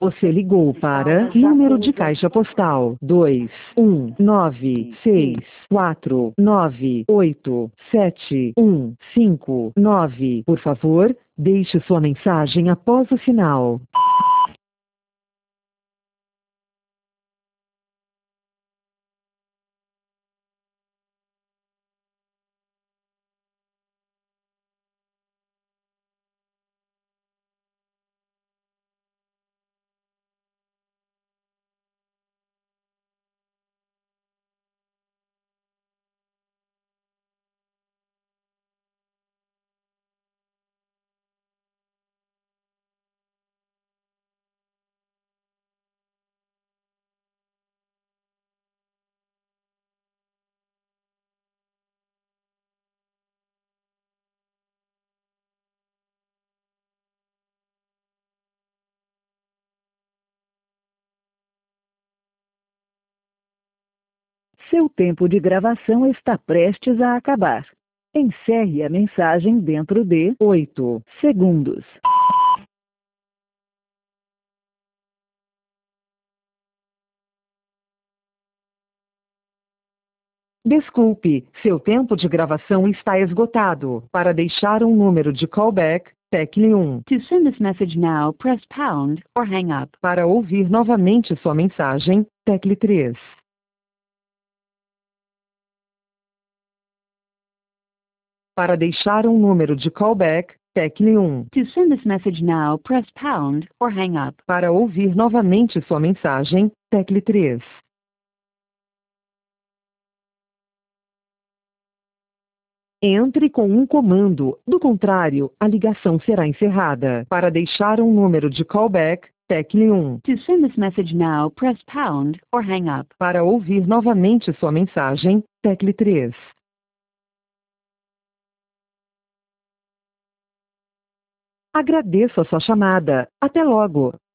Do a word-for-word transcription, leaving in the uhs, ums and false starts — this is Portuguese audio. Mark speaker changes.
Speaker 1: Você ligou para número de caixa postal dois um nove seis quatro nove oito sete um cinco nove. Por favor, deixe sua mensagem após o sinal. Seu tempo de gravação está prestes a acabar. Encerre a mensagem dentro de oito segundos. Desculpe, seu tempo de gravação está esgotado. Para deixar um número de callback, tecle um.
Speaker 2: To send this message now, press pound or hang up.
Speaker 1: Para ouvir novamente sua mensagem, tecle três. Para deixar um número de callback, tecle um.
Speaker 2: To send this message now, press pound or hang up.
Speaker 1: Para ouvir novamente sua mensagem, tecle três. Entre com um comando, do contrário, a ligação será encerrada. Para deixar um número de callback, tecle um.
Speaker 2: To send this message now, press pound or hang up.
Speaker 1: Para ouvir novamente sua mensagem, tecle três. Agradeço a sua chamada. Até logo.